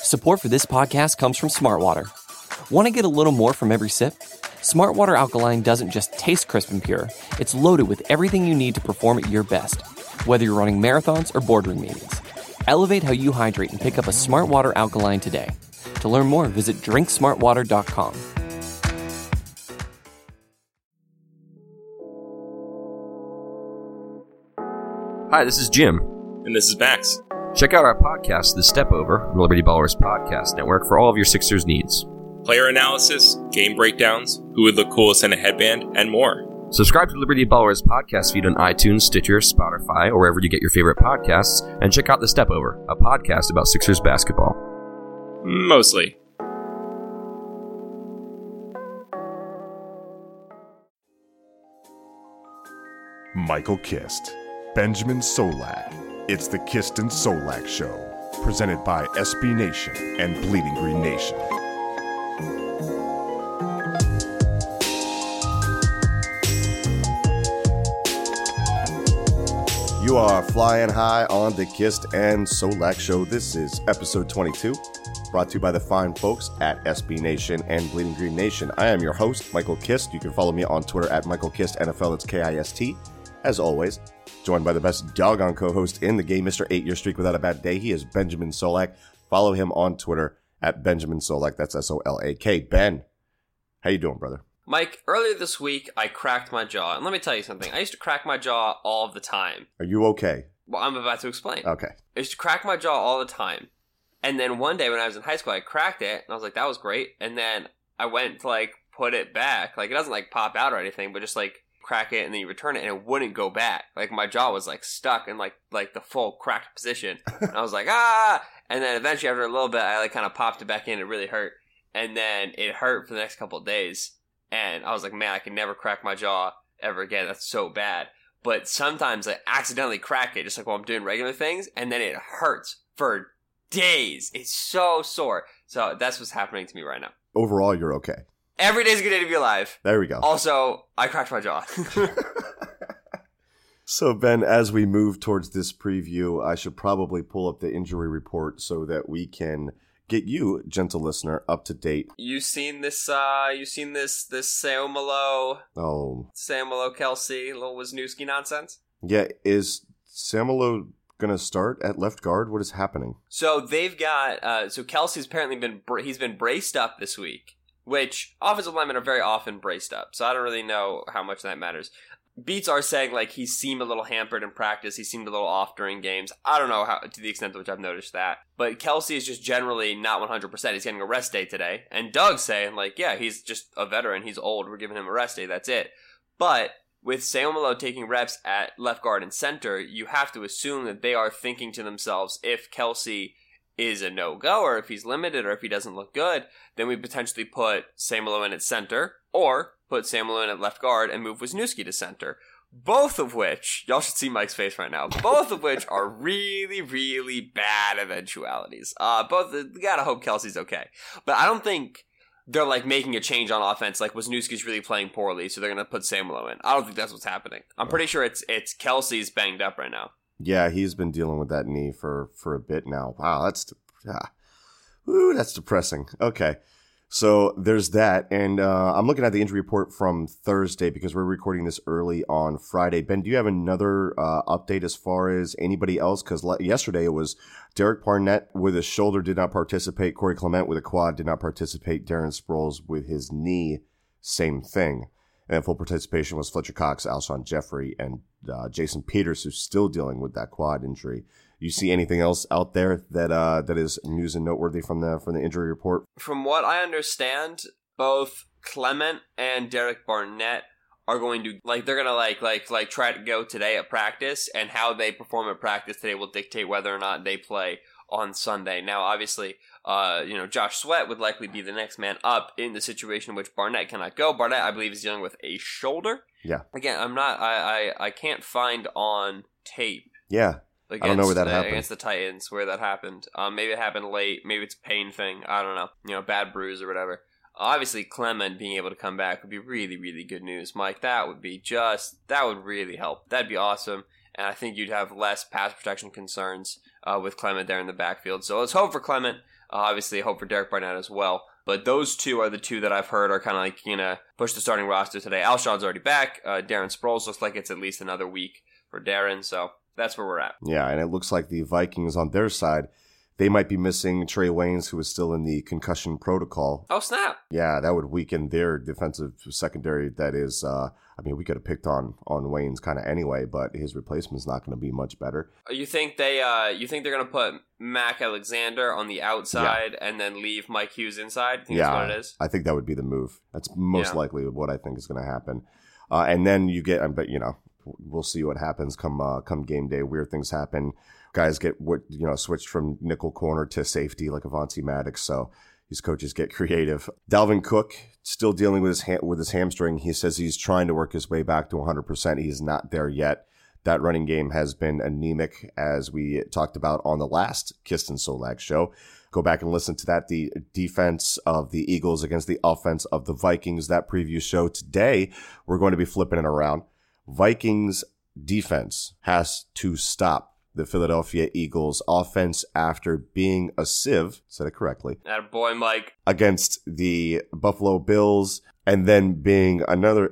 Support for this podcast comes from Smartwater. Want to get a little more from every sip? Smartwater Alkaline doesn't just taste crisp and pure, it's loaded with everything you need to perform at your best, whether you're running marathons or boardroom meetings. Elevate how you hydrate and pick up a Smartwater Alkaline today. To learn more, visit drinksmartwater.com. Hi, this is Jim. And this is Max. Check out our podcast, The Step Over, the Liberty Ballers Podcast Network, for all of your Sixers needs. Player analysis, game breakdowns, who would look coolest in a headband, and more. Subscribe to Liberty Ballers podcast feed on iTunes, Stitcher, Spotify, or wherever you get your favorite podcasts, and check out The Step Over, a podcast about Sixers basketball. Mostly. Michael Kist, Benjamin Solak. It's the Kist and Solak Show, presented by SB Nation and Bleeding Green Nation. You are flying high on the Kist and Solak Show. This is episode 22, brought to you by the fine folks at SB Nation and Bleeding Green Nation. I am your host, Michael Kist. You can follow me on Twitter at Michael Kist NFL. It's Kist. As always, joined by the best doggone co-host in the game, Mr. 8-Year Streak Without a Bad Day. He is Benjamin Solak. Follow him on Twitter at Benjamin Solak. That's Solak. Ben, how you doing, brother? Mike, earlier this week, I cracked my jaw. And let me tell you something. I used to crack my jaw all the time. Are you okay? Well, I'm about to explain. Okay. I used to crack my jaw all the time. And then one day when I was in high school, I cracked it. And I was like, that was great. And then I went to, put it back. It doesn't, pop out or anything, but just, crack it and then you return it and it wouldn't go back. My jaw was stuck in the full cracked position. And I was like, ah! And then eventually after a little bit, I kind of popped it back in. It really hurt. And then it hurt for the next couple of days. And I was like, man, I can never crack my jaw ever again. That's so bad. But sometimes I accidentally crack it, just while I'm doing regular things, and then it hurts for days. It's so sore. So that's what's happening to me right now. Overall, you're okay. Every day's a good day to be alive. There we go. Also, I cracked my jaw. So, Ben, as we move towards this preview, I should probably pull up the injury report so that we can get you, gentle listener, up to date. You seen this Samolo Kelsey, little Wisniewski nonsense? Yeah, is Samolo going to start at left guard? What is happening? So they've got, Kelsey's apparently he's been braced up this week, which offensive linemen are very often braced up, so I don't really know how much that matters. Beats are saying he seemed a little hampered in practice. He seemed a little off during games. I don't know how to the extent to which I've noticed that. But Kelsey is just generally not 100%. He's getting a rest day today. And Doug's saying, yeah, he's just a veteran. He's old. We're giving him a rest day. That's it. But with Seumalo taking reps at left guard and center, you have to assume that they are thinking to themselves, if Kelsey is a no-go, or if he's limited, or if he doesn't look good, then we potentially put Seumalo in at center, or put Seumalo in at left guard and move Wisniewski to center. Both of which, y'all should see Mike's face right now, both of which are really, really bad eventualities. We gotta hope Kelsey's okay. But I don't think they're making a change on offense, Wisniewski's really playing poorly, so they're gonna put Seumalo in. I don't think that's what's happening. I'm pretty sure it's Kelsey's banged up right now. Yeah, he's been dealing with that knee for a bit now. Wow, that's depressing. Okay, so there's that. And I'm looking at the injury report from Thursday because we're recording this early on Friday. Ben, do you have another update as far as anybody else? Because yesterday it was Derek Barnett with his shoulder did not participate. Corey Clement with a quad did not participate. Darren Sproles with his knee, same thing. And full participation was Fletcher Cox, Alshon Jeffrey, and Jason Peters, who's still dealing with that quad injury. You see anything else out there that is news and noteworthy from the injury report? From what I understand, both Clement and Derek Barnett are going to they're gonna try to go today at practice, and how they perform at practice today will dictate whether or not they play on Sunday. Now, obviously, Josh Sweat would likely be the next man up in the situation in which Barnett cannot go. Barnett, I believe, is dealing with a shoulder. Yeah. Again, I can't find on tape. Yeah. I don't know where that happened. Against the Titans, where that happened. Maybe it happened late. Maybe it's a pain thing. I don't know. Bad bruise or whatever. Obviously, Clement being able to come back would be really, really good news, Mike. That would really help. That'd be awesome. And I think you'd have less pass protection concerns with Clement there in the backfield. So let's hope for Clement. Obviously, hope for Derek Barnett as well. But those two are the two that I've heard are kind of like, push the starting roster today. Alshon's already back. Darren Sproles looks like it's at least another week for Darren. So that's where we're at. Yeah, and it looks like the Vikings on their side, they might be missing Trey Waynes, who is still in the concussion protocol. Oh, snap. Yeah, that would weaken their defensive secondary. That is, we could have picked on Waynes kind of anyway, but his replacement's not going to be much better. You think they're going to put Mac Alexander on the outside and then leave Mike Hughes inside? That's what it is? I think that would be the move. That's most likely what I think is going to happen. And then you get, but we'll see what happens come game day. Weird things happen. Guys get switched from nickel corner to safety like Avonte Maddox. So these coaches get creative. Dalvin Cook still dealing with his hamstring. He says he's trying to work his way back to 100%. He's not there yet. That running game has been anemic, as we talked about on the last Kist and Solak show. Go back and listen to that. The defense of the Eagles against the offense of the Vikings. That preview show today, we're going to be flipping it around. Vikings defense has to stop the Philadelphia Eagles offense after being a sieve, said it correctly. Attaboy, Mike. Against the Buffalo Bills, and then being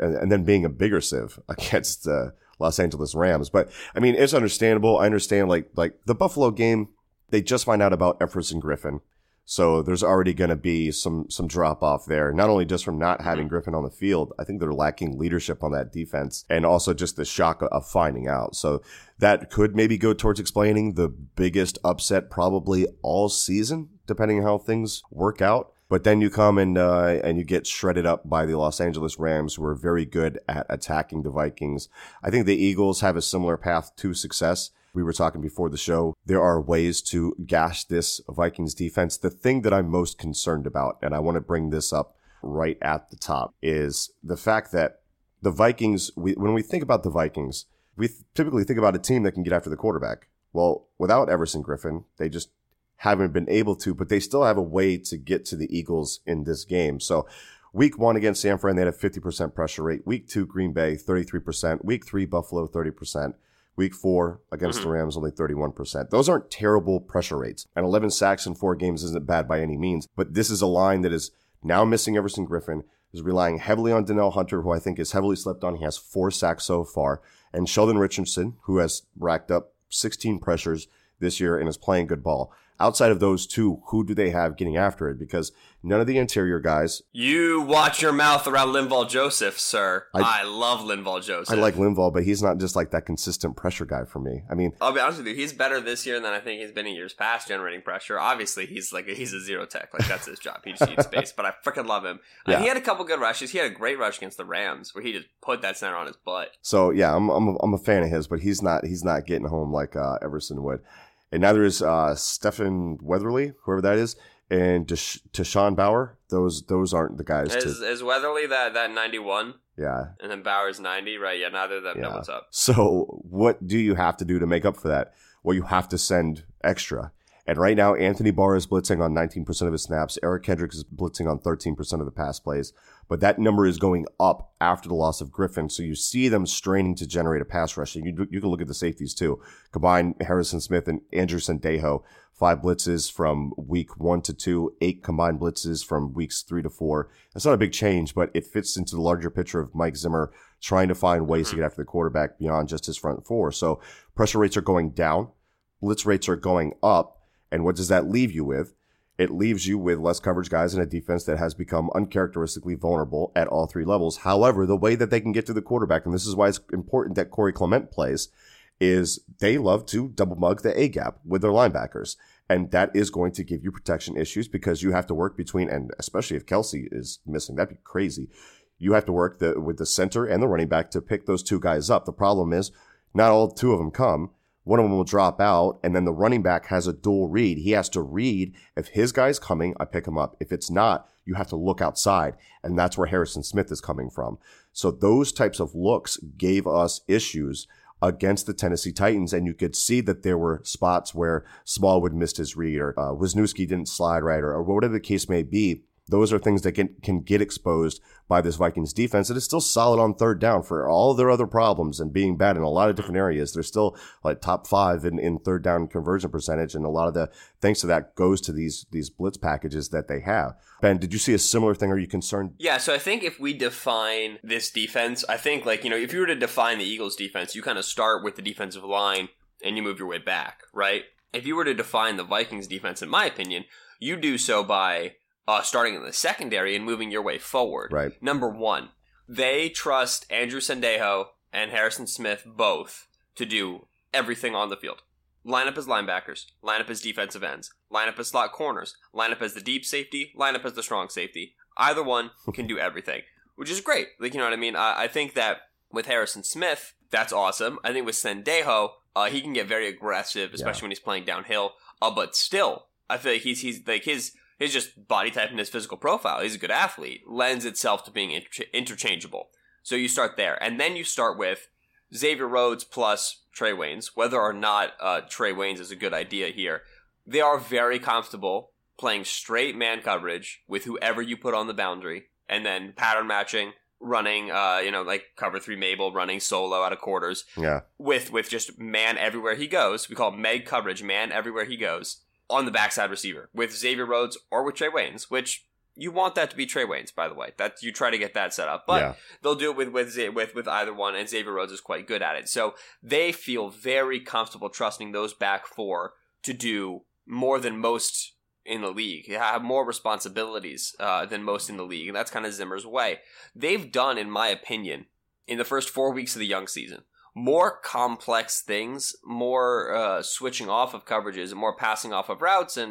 a bigger sieve against the Los Angeles Rams. But it's understandable. I understand like the Buffalo game, they just find out about Everson Griffen. So there's already going to be some drop off there, not only just from not having Griffen on the field. I think they're lacking leadership on that defense, and also just the shock of finding out. So that could maybe go towards explaining the biggest upset probably all season, depending on how things work out. But then you come and you get shredded up by the Los Angeles Rams, who are very good at attacking the Vikings. I think the Eagles have a similar path to success. We were talking before the show. There are ways to gash this Vikings defense. The thing that I'm most concerned about, and I want to bring this up right at the top, is the fact that the Vikings, when we think about the Vikings, we typically think about a team that can get after the quarterback. Well, without Everson Griffen, they just haven't been able to, but they still have a way to get to the Eagles in this game. So week 1 against San Fran, they had a 50% pressure rate. Week 2, Green Bay, 33%. Week 3, Buffalo, 30%. Week 4 against the Rams, only 31%. Those aren't terrible pressure rates. And 11 sacks in 4 games isn't bad by any means. But this is a line that is now missing Everson Griffen, is relying heavily on Danielle Hunter, who I think is heavily slept on. He has 4 sacks so far. And Sheldon Richardson, who has racked up 16 pressures this year and is playing good ball. Outside of those two, who do they have getting after it? Because none of the interior guys. You watch your mouth around Linval Joseph, sir. I love Linval Joseph. I like Linval, but he's not just like that consistent pressure guy for me. I'll be honest with you. He's better this year than I think he's been in years past generating pressure. Obviously, he's a zero tech. Like, that's his job. He just needs space. But I freaking love him. Yeah. He had a couple good rushes. He had a great rush against the Rams where he just put that center on his butt. So yeah, I'm a fan of his, but he's not getting home like Everson would. And neither is Stephen Weatherly, whoever that is, and Deshaun Bauer. Those aren't the guys. Is Weatherly that 91? Yeah. And then Bauer's 90, right? Yeah, neither of them know what's up. So what do you have to do to make up for that? Well, you have to send extra. And right now, Anthony Barr is blitzing on 19% of his snaps. Eric Kendricks is blitzing on 13% of the pass plays. But that number is going up after the loss of Griffen. So you see them straining to generate a pass rush. And you can look at the safeties too. Combine Harrison Smith and Andrew Sendejo. 5 blitzes from week 1 to 2. 8 combined blitzes from weeks 3 to 4. That's not a big change, but it fits into the larger picture of Mike Zimmer trying to find ways to get after the quarterback beyond just his front 4. So pressure rates are going down. Blitz rates are going up. And what does that leave you with? It leaves you with less coverage guys in a defense that has become uncharacteristically vulnerable at all 3 levels. However, the way that they can get to the quarterback, and this is why it's important that Corey Clement plays, is they love to double mug the A-gap with their linebackers. And that is going to give you protection issues because you have to work between, and especially if Kelsey is missing, that'd be crazy. You have to work with the center and the running back to pick those 2 guys up. The problem is not all 2 of them come. One of them will drop out, and then the running back has a dual read. He has to read, if his guy's coming, I pick him up. If it's not, you have to look outside, and that's where Harrison Smith is coming from. So those types of looks gave us issues against the Tennessee Titans, and you could see that there were spots where Smallwood missed his read, or Wisniewski didn't slide right, or whatever the case may be. those are things that can get exposed by this Vikings defense. It is still solid on third down for all of their other problems and being bad in a lot of different areas. They're still like top 5 in third down conversion percentage. And a lot of the thanks to that goes to these blitz packages that they have. Ben, did you see a similar thing? Are you concerned? Yeah, so I think if we define this defense, I think if you were to define the Eagles defense, you kind of start with the defensive line and you move your way back, right? If you were to define the Vikings defense, in my opinion, you do so by starting in the secondary and moving your way forward. Right. Number one, they trust Andrew Sendejo and Harrison Smith both to do everything on the field. Line up as linebackers, line up as defensive ends, line up as slot corners, line up as the deep safety, line up as the strong safety. Either one can do everything, which is great. You know what I mean? I think that with Harrison Smith, that's awesome. I think with Sendejo, he can get very aggressive, especially when he's playing downhill. But still, I feel like he's like his just body type and his physical profile, he's a good athlete, lends itself to being interchangeable. So you start there. And then you start with Xavier Rhodes plus Trey Waynes. Whether or not Trey Waynes is a good idea here, they are very comfortable playing straight man coverage with whoever you put on the boundary, and then pattern matching, running, like cover 3 Mabel, running solo out of quarters. Yeah. With just man everywhere he goes. We call it Meg coverage, man everywhere he goes, on the backside receiver with Xavier Rhodes or with Trey Waynes, which you want that to be Trey Waynes, by the way. That you try to get that set up, but they'll do it with either one, and Xavier Rhodes is quite good at it. So they feel very comfortable trusting those back 4 to do more than most in the league. They have more responsibilities than most in the league, and that's kind of Zimmer's way. They've done, in my opinion, in the first 4 weeks of the young season, more complex things, more switching off of coverages, and more passing off of routes, and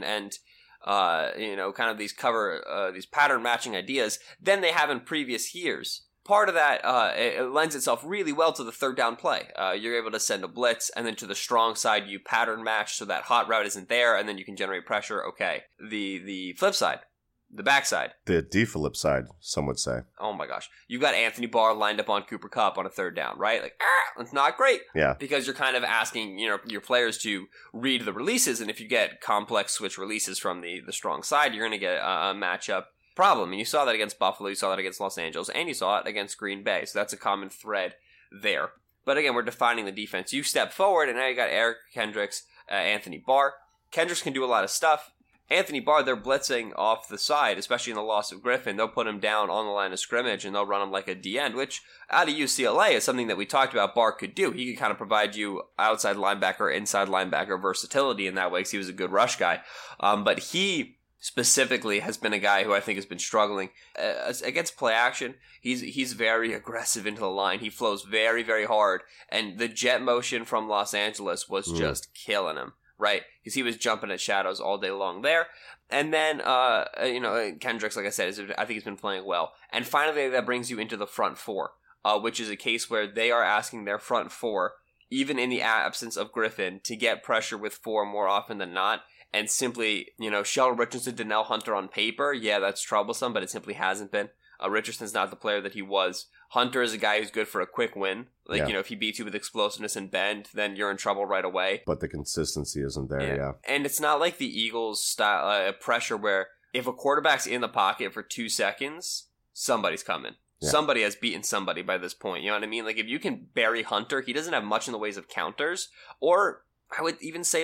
kind of these these pattern matching ideas than they have in previous years. Part of that, it lends itself really well to the third down play. You're able to send a blitz, and then to the strong side, you pattern match so that hot route isn't there, and then you can generate pressure. Okay. The flip side, the backside. The deflip side, some would say. Oh my gosh. You've got Anthony Barr lined up on Cooper Kupp on a third down, right? It's not great. Yeah. Because you're kind of asking, your players to read the releases, and if you get complex switch releases from the strong side, you're going to get a matchup problem. And you saw that against Buffalo, you saw that against Los Angeles, and you saw it against Green Bay. So that's a common thread there. But again, we're defining the defense. You step forward, and now you got Eric Kendricks, Anthony Barr. Kendricks can do a lot of stuff. Anthony Barr, they're blitzing off the side, especially in the loss of Griffin. They'll put him down on the line of scrimmage, and they'll run him like a D-end, which out of UCLA is something that we talked about Barr could do. He could kind of provide you outside linebacker, inside linebacker versatility in that way, because he was a good rush guy. But he specifically has been a guy who I think has been struggling against play action. He's very aggressive into the line. He flows very, very hard, and the jet motion from Los Angeles was just killing him. Right, because he was jumping at shadows all day long there. And then, Kendricks, like I said, I think he's been playing well. And finally, that brings you into the front 4, which is a case where they are asking their front 4, even in the absence of Griffin, to get pressure with 4 more often than not. And simply, Sheldon Richardson, Donnell Hunter on paper, yeah, that's troublesome, but it simply hasn't been. Richardson's not the player that he was. Hunter is a guy who's good for a quick win. If he beats you with explosiveness and bend, then you're in trouble right away. But the consistency isn't there, yeah. And it's not like the Eagles' style pressure where if a quarterback's in the pocket for 2 seconds, somebody's coming. Yeah. Somebody has beaten somebody by this point. You know what I mean? Like, if you can bury Hunter, he doesn't have much in the ways of counters. Or I would even say,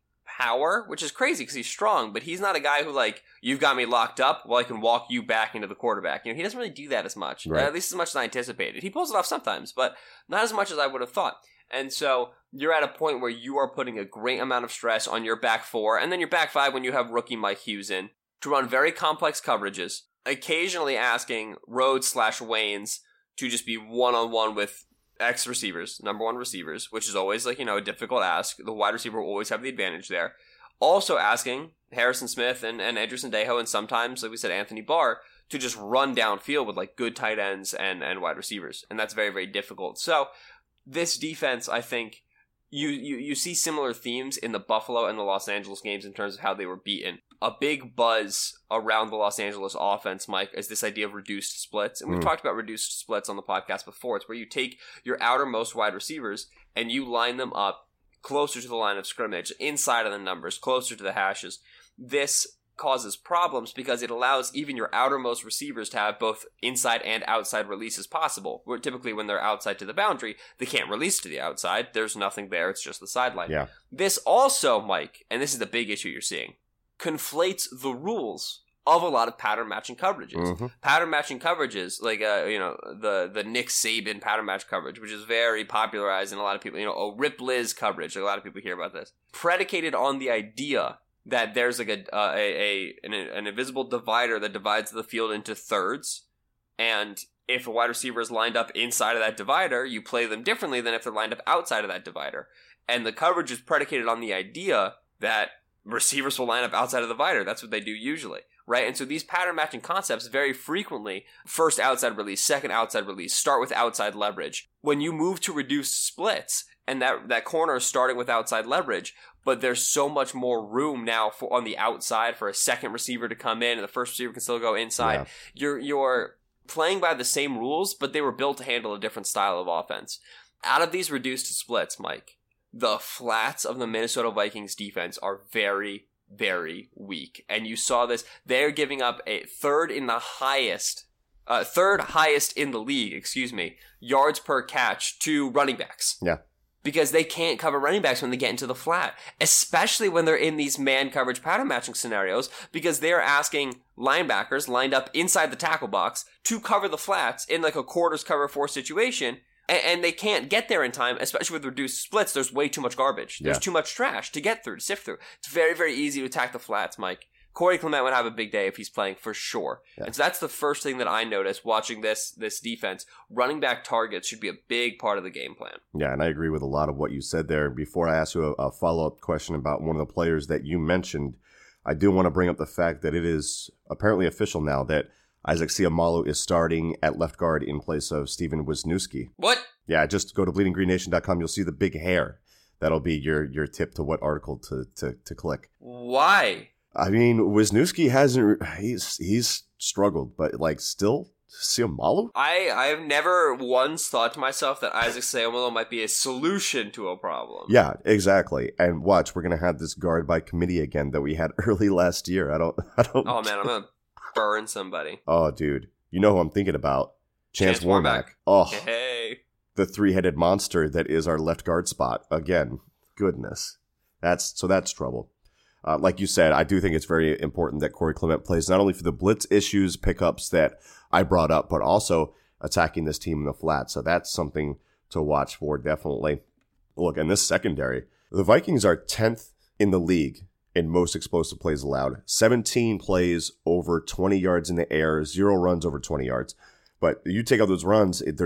power, which is crazy because he's strong, but he's not a guy who, you've got me locked up, well, I can walk you back into the quarterback. He doesn't really do that as much, right. At least as much as I anticipated. He pulls it off sometimes, but not as much as I would have thought. And so you're at a point where you are putting a great amount of stress on your back 4, and then your back 5 when you have rookie Mike Hughes in, to run very complex coverages, occasionally asking Rhodes/Waynes to just be one-on-one with X receivers, number 1 receivers, which is always a difficult ask. The wide receiver will always have the advantage there. Also asking Harrison Smith and Andrew Sendejo, and sometimes, like we said, Anthony Barr, to just run downfield with good tight ends and wide receivers. And that's very, very difficult. So this defense, I think, you see similar themes in the Buffalo and the Los Angeles games in terms of how they were beaten. A big buzz around the Los Angeles offense, Mike, is this idea of reduced splits. And we've talked about reduced splits on the podcast before. It's where you take your outermost wide receivers and you line them up closer to the line of scrimmage, inside of the numbers, closer to the hashes. This causes problems because it allows even your outermost receivers to have both inside and outside releases possible. Where typically when they're outside to the boundary, they can't release to the outside. There's nothing there. It's just the sideline. Yeah. This also, Mike, and this is the big issue you're seeing, conflates the rules of a lot of pattern matching coverages. Mm-hmm. Pattern matching coverages, like the Nick Saban pattern match coverage, which is very popularized in a lot of people. A Rip Liz coverage. A lot of people hear about this. Predicated on the idea that there's like an invisible divider that divides the field into thirds, and if a wide receiver is lined up inside of that divider, you play them differently than if they're lined up outside of that divider. And the coverage is predicated on the idea that receivers will line up outside of the divider. That's what they do usually. Right? And so these pattern matching concepts very frequently, first outside release, second outside release, start with outside leverage. When you move to reduced splits, and that corner is starting with outside leverage, but there's so much more room now on the outside for a second receiver to come in, and the first receiver can still go inside. Yeah. You're playing by the same rules, but they were built to handle a different style of offense. Out of these reduced splits, Mike, the flats of the Minnesota Vikings defense are very, very weak. And you saw this. They're giving up a third highest in the league, yards per catch to running backs. Yeah. Because they can't cover running backs when they get into the flat, especially when they're in these man coverage pattern matching scenarios, because they're asking linebackers lined up inside the tackle box to cover the flats in like a quarters cover 4 situation. And they can't get there in time, especially with reduced splits. There's way too much garbage. There's too much trash to get through, to sift through. It's very, very easy to attack the flats, Mike. Corey Clement would have a big day if he's playing for sure. Yeah. And so that's the first thing that I noticed watching this defense. Running back targets should be a big part of the game plan. Yeah, and I agree with a lot of what you said there. Before I ask you a follow-up question about one of the players that you mentioned, I do want to bring up the fact that it is apparently official now that Isaac Seumalo is starting at left guard in place of Steven Wisniewski. What? Yeah, just go to bleedinggreennation.com. You'll see the big hair. That'll be your tip to what article to click. Why? I mean, Wisniewski hasn't. He's struggled, but like still, Seumalo? I've never once thought to myself that Isaac Seumalo might be a solution to a problem. Yeah, exactly. And watch, we're gonna have this guard by committee again that we had early last year. I don't. Oh man, I'm gonna burn somebody. Oh, dude, you know who I'm thinking about? Chance Warmack. Oh, hey, the 3-headed monster that is our left guard spot again. Goodness, that's trouble. Like you said, I do think it's very important that Corey Clement plays not only for the blitz issues, pickups that I brought up, but also attacking this team in the flat. So that's something to watch for, definitely. Look, in this secondary, the Vikings are 10th in the league in most explosive plays allowed. 17 plays over 20 yards in the air, 0 runs over 20 yards. But you take out those runs, they're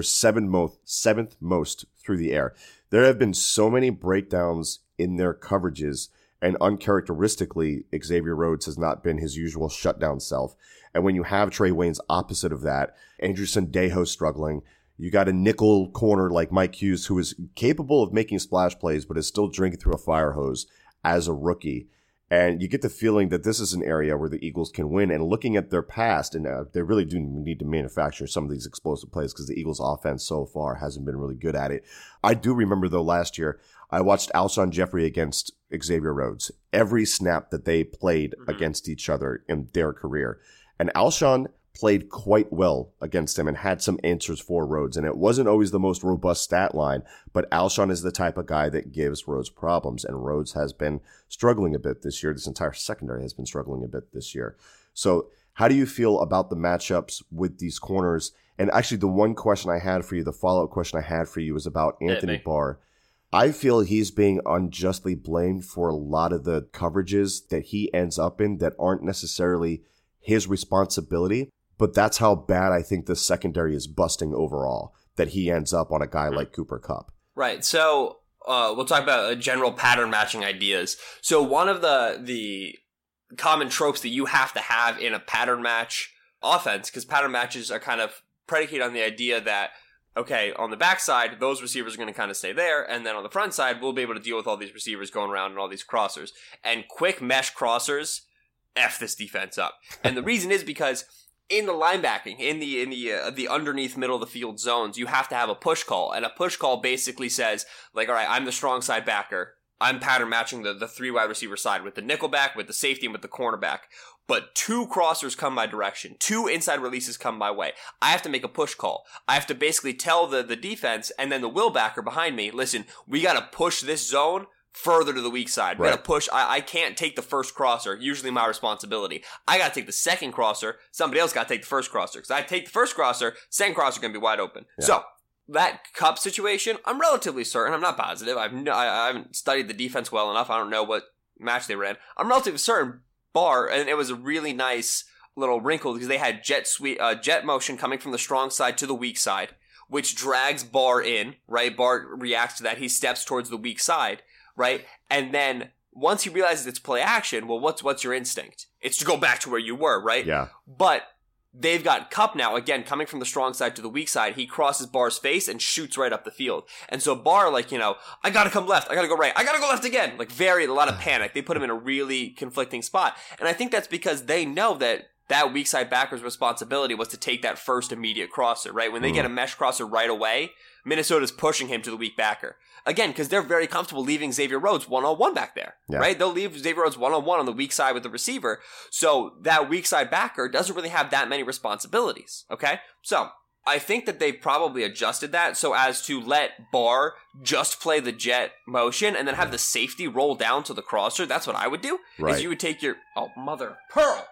seventh most through the air. There have been so many breakdowns in their coverages, and uncharacteristically, Xavier Rhodes has not been his usual shutdown self. And when you have Trey Waynes opposite of that, Andrew Sendejo struggling, you got a nickel corner like Mike Hughes, who is capable of making splash plays, but is still drinking through a fire hose as a rookie. And you get the feeling that this is an area where the Eagles can win. And looking at their past, and they really do need to manufacture some of these explosive plays because the Eagles' offense so far hasn't been really good at it. I do remember, though, last year, I watched Alshon Jeffrey against Xavier Rhodes. Every snap that they played against each other in their career. And Alshon played quite well against him and had some answers for Rhodes. And it wasn't always the most robust stat line, but Alshon is the type of guy that gives Rhodes problems. And Rhodes has been struggling a bit this year. This entire secondary has been struggling a bit this year. So how do you feel about the matchups with these corners? And actually, the one question I had for you, the follow-up question I had for you was about Anthony Barr. I feel he's being unjustly blamed for a lot of the coverages that he ends up in that aren't necessarily his responsibility. But that's how bad I think the secondary is busting overall, that he ends up on a guy like Cooper Kupp. Right. So we'll talk about general pattern matching ideas. So one of the common tropes that you have to have in a pattern match offense, because pattern matches are kind of predicated on the idea that, okay, on the backside, those receivers are going to kind of stay there, and then on the front side, we'll be able to deal with all these receivers going around and all these crossers. And quick mesh crossers F this defense up. And the reason is because in the linebacking, in the underneath middle of the field zones, you have to have a push call. And a push call basically says, like, all right, I'm the strong side backer. I'm pattern matching the 3 wide receiver side with the nickelback, with the safety, and with the cornerback. But 2 crossers come my direction. 2 inside releases come my way. I have to make a push call. I have to basically tell the defense and then the will backer behind me, listen, we got to push this zone further to the weak side. We got to push. I can't take the first crosser. Usually my responsibility. I got to take the second crosser. Somebody else got to take the first crosser. Because I take the first crosser, second crosser going to be wide open. Yeah. So that Kupp situation, I'm relatively certain. I'm not positive. I haven't studied the defense well enough. I don't know what match they ran. I'm relatively certain Barr, and it was a really nice little wrinkle because they had jet motion coming from the strong side to the weak side, which drags Barr in, right? Barr reacts to that. He steps towards the weak side, right? And then once he realizes it's play action, well, what's your instinct? It's to go back to where you were, right? Yeah. But they've got Kupp now, again, coming from the strong side to the weak side. He crosses Barr's face and shoots right up the field. And so Barr, like, I gotta come left, I gotta go right, I gotta go left again. Like, a lot of panic. They put him in a really conflicting spot. And I think that's because they know that weak side backer's responsibility was to take that first immediate crosser, right? When they get a mesh crosser right away, Minnesota's pushing him to the weak backer. Again, because they're very comfortable leaving Xavier Rhodes one-on-one back there, right? They'll leave Xavier Rhodes one-on-one on the weak side with the receiver. So that weak side backer doesn't really have that many responsibilities, okay? So I think that they probably adjusted that so as to let Barr just play the jet motion and then have the safety roll down to the crosser. That's what I would do. Right. Is you would take your, mother pearl.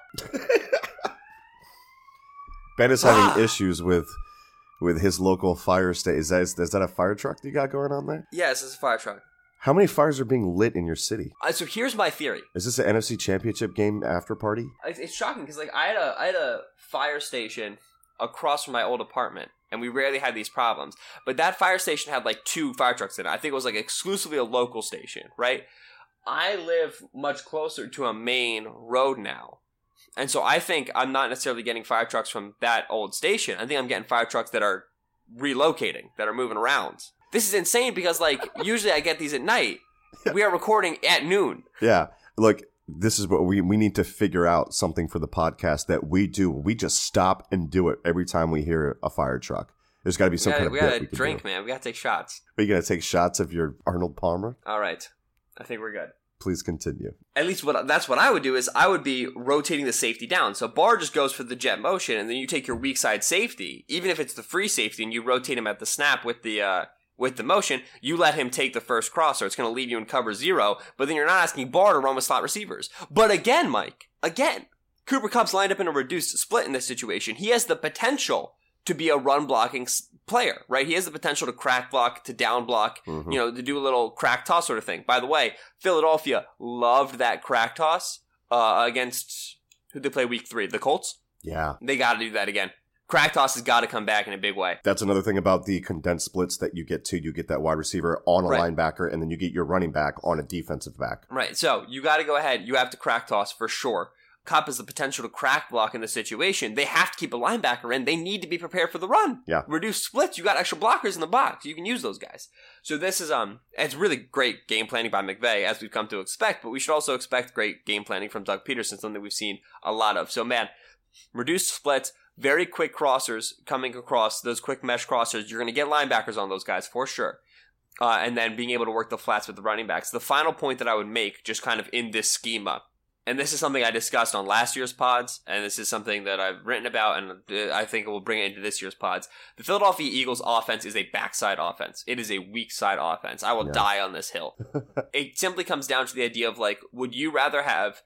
Ben is having issues with his local fire station. Is that a fire truck you got going on there? Yes, it's a fire truck. How many fires are being lit in your city? So here's my theory. Is this an NFC Championship game after party? It's shocking because I had a fire station across from my old apartment, and we rarely had these problems. But that fire station had 2 fire trucks in it. I think it was exclusively a local station, right? I live much closer to a main road now. And so I think I'm not necessarily getting fire trucks from that old station. I think I'm getting fire trucks that are relocating, that are moving around. This is insane because, usually I get these at night. We are recording at noon. Yeah. Look, this is what we need to figure out something for the podcast that we do. We just stop and do it every time we hear a fire truck. There's got to be some kind of bit we gotta drink, man. We gotta take shots. Are you going to take shots of your Arnold Palmer? All right. I think we're good. Please continue. At least that's what I would do is I would be rotating the safety down. So Barr just goes for the jet motion, and then you take your weak side safety, even if it's the free safety, and you rotate him at the snap with the motion. You let him take the first crosser. It's going to leave you in cover 0, but then you're not asking Barr to run with slot receivers. But again, Mike, Cooper Kupp's lined up in a reduced split in this situation. He has the potential to be a run blocking player, right? He has the potential to crack block, to down block, to do a little crack toss sort of thing. By the way, Philadelphia loved that crack toss against who they play week 3, the Colts. Yeah. They got to do that again. Crack toss has got to come back in a big way. That's another thing about the condensed splits that you get to. You get that wide receiver on a linebacker, and then you get your running back on a defensive back. Right. So you got to go ahead. You have to crack toss for sure. Kupp has the potential to crack block in the situation. They have to keep a linebacker in. They need to be prepared for the run. Yeah. Reduce splits. You got extra blockers in the box. You can use those guys. So this is it's really great game planning by McVay, as we've come to expect, but we should also expect great game planning from Doug Peterson, something we've seen a lot of. So man, reduced splits, very quick crossers coming across, those quick mesh crossers. You're going to get linebackers on those guys for sure. And then being able to work the flats with the running backs. The final point that I would make, just kind of in this schema, and this is something I discussed on last year's pods, and this is something that I've written about, and I think we'll bring it into this year's pods. The Philadelphia Eagles offense is a backside offense. It is a weak side offense. I will die on this hill. It simply comes down to the idea of would you rather have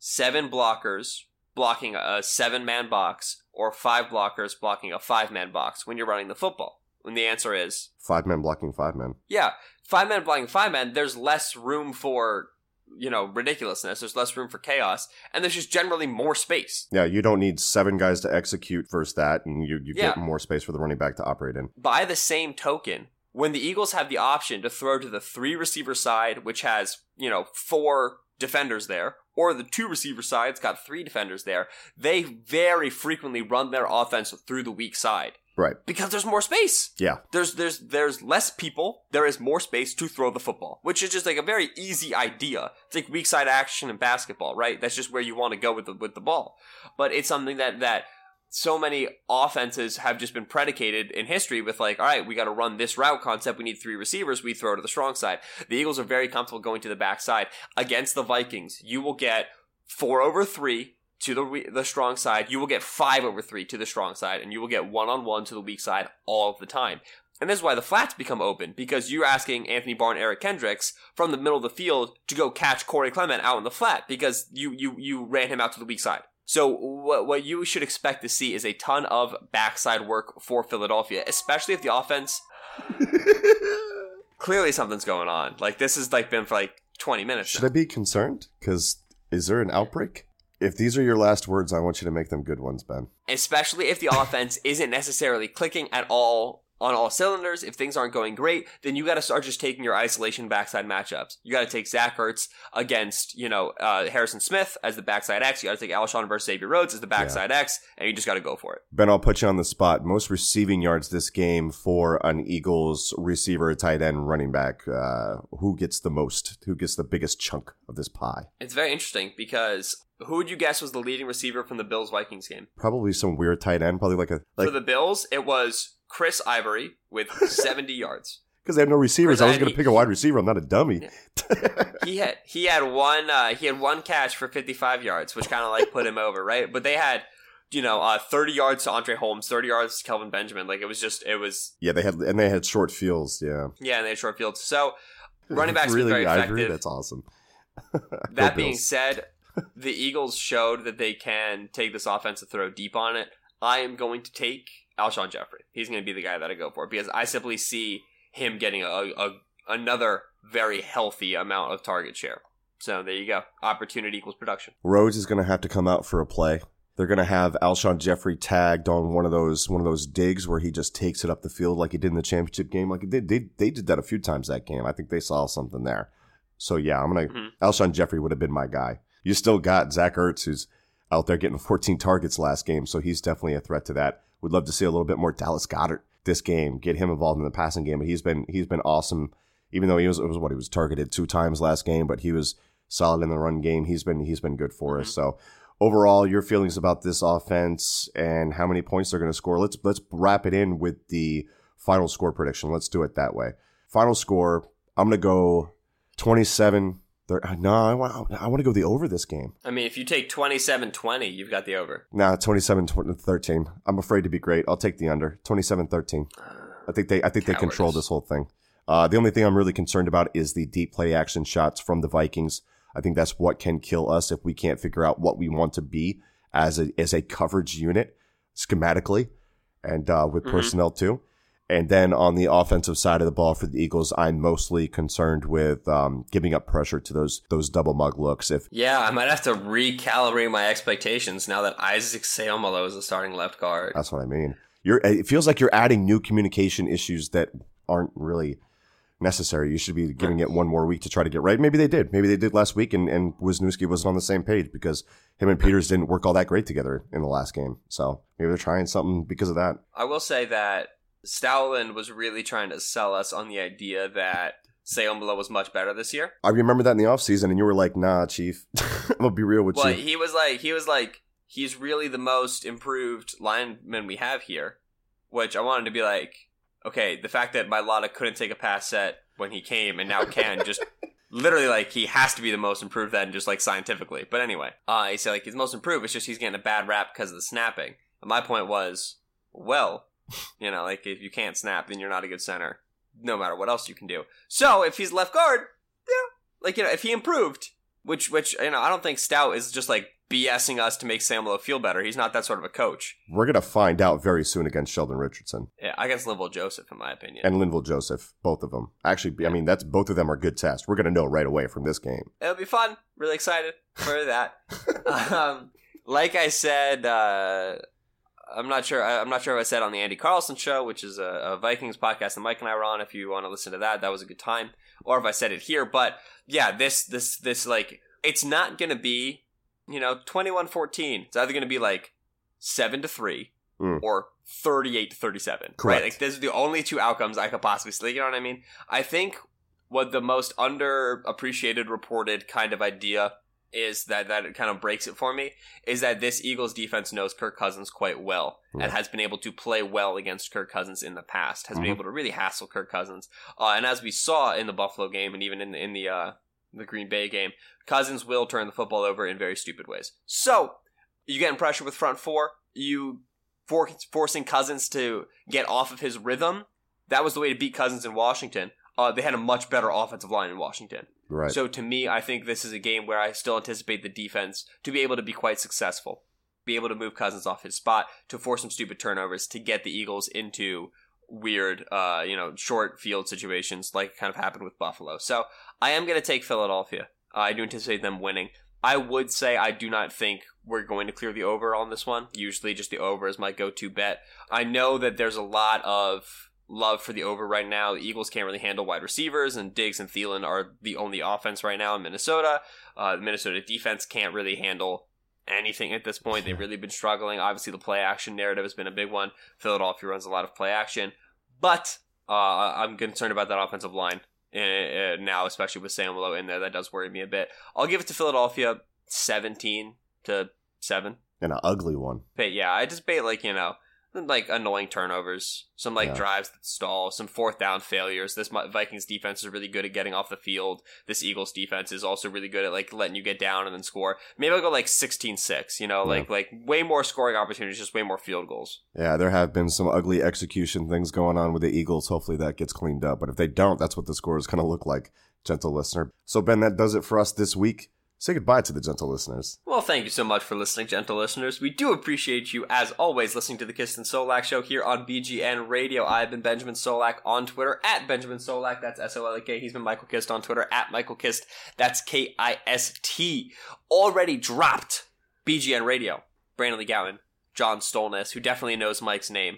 7 blockers blocking a 7-man box or 5 blockers blocking a 5-man box when you're running the football? And the answer is 5 men blocking 5 men. Yeah, 5 men blocking 5 men. There's less room for ridiculousness. There's less room for chaos, and there's just generally more space. Yeah, you don't need 7 guys to execute versus that, and you get more space for the running back to operate in. By the same token, when the Eagles have the option to throw to the 3 receiver side, which has 4 defenders there, or the 2 receiver side's got 3 defenders there, they very frequently run their offense through the weak side. Right. Because there's more space. Yeah. There's less people. There is more space to throw the football, which is just a very easy idea. It's like weak side action in basketball, right? That's just where you want to go with the ball. But it's something that so many offenses have just been predicated in history with like, all right, we got to run this route concept. We need 3 receivers. We throw to the strong side. The Eagles are very comfortable going to the backside. Against the Vikings, you will get 4/3 to the strong side. You will get 5/3 to the strong side, and you will get 1-on-1 to the weak side all of the time. And this is why the flats become open, because you're asking Anthony Barr and Eric Kendricks from the middle of the field to go catch Corey Clement out in the flat because you ran him out to the weak side. So what you should expect to see is a ton of backside work for Philadelphia, especially if the offense... Clearly something's going on. Like, this has like been for like 20 minutes Should now. I be concerned? Because is there an outbreak? If these are your last words, I want you to make them good ones, Ben. Especially if the offense isn't necessarily clicking at all on all cylinders. If things aren't going great, then you got to start just taking your isolation backside matchups. You got to take Zach Ertz against, Harrison Smith as the backside X. You got to take Alshon versus Xavier Rhodes as the backside X, and you just got to go for it. Ben, I'll put you on the spot. Most receiving yards this game for an Eagles receiver, tight end, running back. Who gets the most? Who gets the biggest chunk of this pie? It's very interesting because who would you guess was the leading receiver from the Bills-Vikings game? Probably some weird tight end. Probably For the Bills, it was Chris Ivory with 70 yards. Because they have no receivers. I was going to pick a wide receiver. I'm not a dummy. Yeah. He had one catch for 55 yards, which kind of like put him over, right? But they had 30 yards to Andre Holmes, 30 yards to Kelvin Benjamin. Like, it was. Yeah, they had short fields. Yeah. Yeah, and they had short fields. So running backs really, were very Ivory? effective. That's awesome. That being said, the Eagles showed that they can take this offense and throw deep on it. I am going to take Alshon Jeffrey. He's going to be the guy that I go for because I simply see him getting another very healthy amount of target share. So there you go. Opportunity equals production. Rhodes is going to have to come out for a play. They're going to have Alshon Jeffrey tagged on one of those digs where he just takes it up the field like he did in the championship game. Like they did that a few times that game. I think they saw something there. So yeah, Alshon Jeffrey would have been my guy. You still got Zach Ertz, who's out there getting 14 targets last game, so he's definitely a threat to that. Would love to see a little bit more Dallas Goedert this game, get him involved in the passing game. But he's been awesome, even though he was targeted 2 times last game, but he was solid in the run game. He's been good for us. So overall, your feelings about this offense and how many points they're going to score. Let's wrap it in with the final score prediction. Let's do it that way. Final score, I'm going to go 27. No, I want to go the over this game. I mean, if you take 27-20, you've got the over. Nah, 27-13. I'm afraid to be great. I'll take the under. 27-13. I think they control this whole thing. The only thing I'm really concerned about is the deep play action shots from the Vikings. I think that's what can kill us if we can't figure out what we want to be as a coverage unit schematically and with personnel too. And then on the offensive side of the ball for the Eagles, I'm mostly concerned with giving up pressure to those double mug looks. I might have to recalibrate my expectations now that Isaac Seumalo is the starting left guard. That's what I mean. It feels like you're adding new communication issues that aren't really necessary. You should be giving it one more week to try to get right. Maybe they did. Maybe they did last week, and Wisniewski wasn't on the same page because him and Peters didn't work all that great together in the last game. So maybe they're trying something because of that. I will say that Stowland was really trying to sell us on the idea that Seumalo was much better this year. I remember that in the offseason, and you were like, nah, Chief. I'm going to be real with you. Well, he was like, he's really the most improved lineman we have here, which I wanted to be like, okay, the fact that Mailata couldn't take a pass set when he came and now can just literally like he has to be the most improved then just like scientifically. But anyway, he said like he's most improved. It's just he's getting a bad rap because of the snapping. And my point was, well, like if you can't snap, then you're not a good center, no matter what else you can do. So if he's left guard, if he improved, which I don't think Stout is just like BSing us to make Seumalo feel better. He's not that sort of a coach. We're going to find out very soon against Sheldon Richardson. Yeah, against Linval Joseph, in my opinion. And Linval Joseph, both of them. Actually, I mean, both of them are good tests. We're going to know right away from this game. It'll be fun. Really excited for that. Like I said, I'm not sure if I said on the Andy Carlson show, which is a Vikings podcast that Mike and I were on. If you want to listen to that was a good time. Or if I said it here, but yeah, this like it's not going to be 21-14. It's either going to be like 7-3 or 38-37. Correct. Right? Like these are the only two outcomes I could possibly see. You know what I mean? I think what the most underappreciated reported kind of idea is that it kind of breaks it for me, is that this Eagles defense knows Kirk Cousins quite well and has been able to play well against Kirk Cousins in the past, has been able to really hassle Kirk Cousins. And as we saw in the Buffalo game and even in the Green Bay game, Cousins will turn the football over in very stupid ways. So, you getting pressure with front four, you forcing Cousins to get off of his rhythm. That was the way to beat Cousins in Washington. They had a much better offensive line in Washington. Right. So to me, I think this is a game where I still anticipate the defense to be able to be quite successful, be able to move Cousins off his spot, to force some stupid turnovers, to get the Eagles into weird, short field situations like kind of happened with Buffalo. So I am going to take Philadelphia. I do anticipate them winning. I would say I do not think we're going to clear the over on this one. Usually just the over is my go-to bet. I know that there's a lot of love for the over right now. The Eagles can't really handle wide receivers, and Diggs and Thielen are the only offense right now in Minnesota. The Minnesota defense can't really handle anything at this point. They've really been struggling. Obviously, the play action narrative has been a big one. Philadelphia runs a lot of play action, but I'm concerned about that offensive line now, especially with Samuel in there. That does worry me a bit. I'll give it to Philadelphia 17-7. And an ugly one. But yeah, I just bait like annoying turnovers, some drives that stall, some fourth down failures. This Vikings defense is really good at getting off the field. This Eagles defense is also really good at letting you get down and then score. Maybe I'll go 16-6, like way more scoring opportunities, just way more field goals. Yeah, there have been some ugly execution things going on with the Eagles. Hopefully that gets cleaned up. But if they don't, that's what the score is going to look like, gentle listener. So Ben, that does it for us this week. Say goodbye to the gentle listeners. Well, thank you so much for listening, gentle listeners. We do appreciate you, as always, listening to the Kist and Solak Show here on BGN Radio. I've been Benjamin Solak on Twitter, at Benjamin Solak, that's S-O-L-A-K. He's been Michael Kist on Twitter, at Michael Kist, that's K-I-S-T. Already dropped BGN Radio. Brandon Lee Gowan, John Stolness, who definitely knows Mike's name,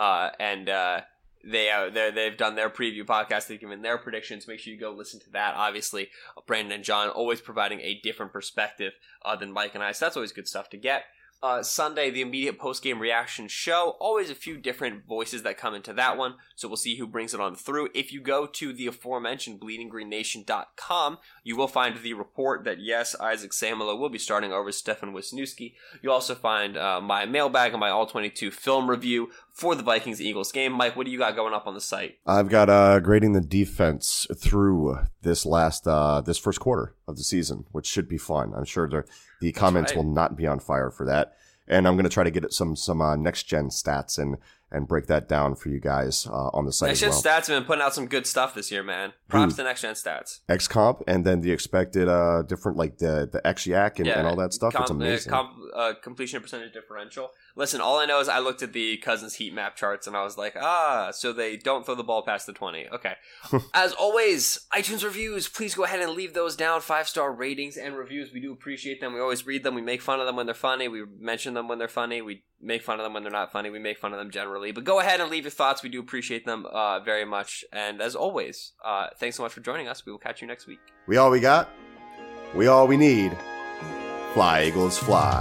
They've done their preview podcast. They've given their predictions. Make sure you go listen to that. Obviously, Brandon and John always providing a different perspective than Mike and I. So that's always good stuff to get. Sunday, the immediate post-game reaction show. Always a few different voices that come into that one, so we'll see who brings it on through. If you go to the aforementioned bleedinggreennation.com, you will find the report that, yes, Isaac Samolo will be starting over Stefan Wisniewski. You'll also find my mailbag and my All-22 film review for the Vikings-Eagles game. Mike, what do you got going up on the site? I've got grading the defense through this first quarter of the season, which should be fun. I'm sure the comments will not be on fire for that. And I'm going to try to get some next-gen stats and break that down for you guys on the site as well. Next-gen stats have been putting out some good stuff this year, man. Props to next-gen stats. XComp, and then the expected different, the XYAC and all that stuff. It's amazing. Completion percentage differential. Listen, all I know is I looked at the Cousins heat map charts, and I was like, so they don't throw the ball past the 20. Okay. As always, iTunes reviews, please go ahead and leave those down. 5-star ratings and reviews. We do appreciate them. We always read them. We make fun of them when they're funny. We mention them when they're funny. We make fun of them when they're not funny. We make fun of them generally. But go ahead and leave your thoughts. We do appreciate them very much. And as always, thanks so much for joining us. We will catch you next week. We all we got. We all we need. Fly, Eagles, fly.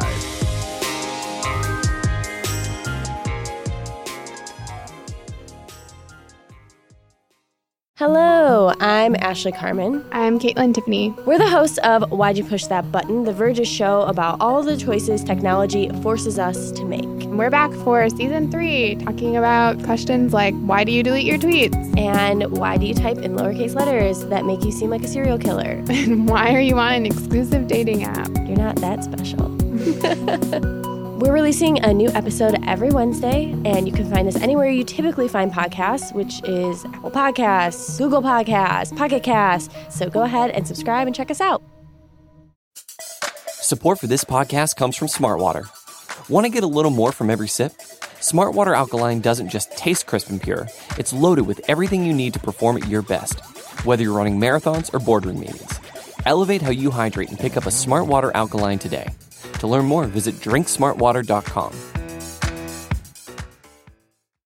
Hello, I'm Ashley Carmen. I'm Caitlin Tiffany. We're the hosts of Why'd You Push That Button, the Verge's show about all the choices technology forces us to make. We're back for season 3, talking about questions like, why do you delete your tweets? And why do you type in lowercase letters that make you seem like a serial killer? And why are you on an exclusive dating app? You're not that special. We're releasing a new episode every Wednesday, and you can find us anywhere you typically find podcasts, which is Apple Podcasts, Google Podcasts, Pocket Casts. So go ahead and subscribe and check us out. Support for this podcast comes from Smartwater. Want to get a little more from every sip? Smartwater Alkaline doesn't just taste crisp and pure. It's loaded with everything you need to perform at your best, whether you're running marathons or boardroom meetings. Elevate how you hydrate and pick up a Smartwater Alkaline today. To learn more, visit drinksmartwater.com.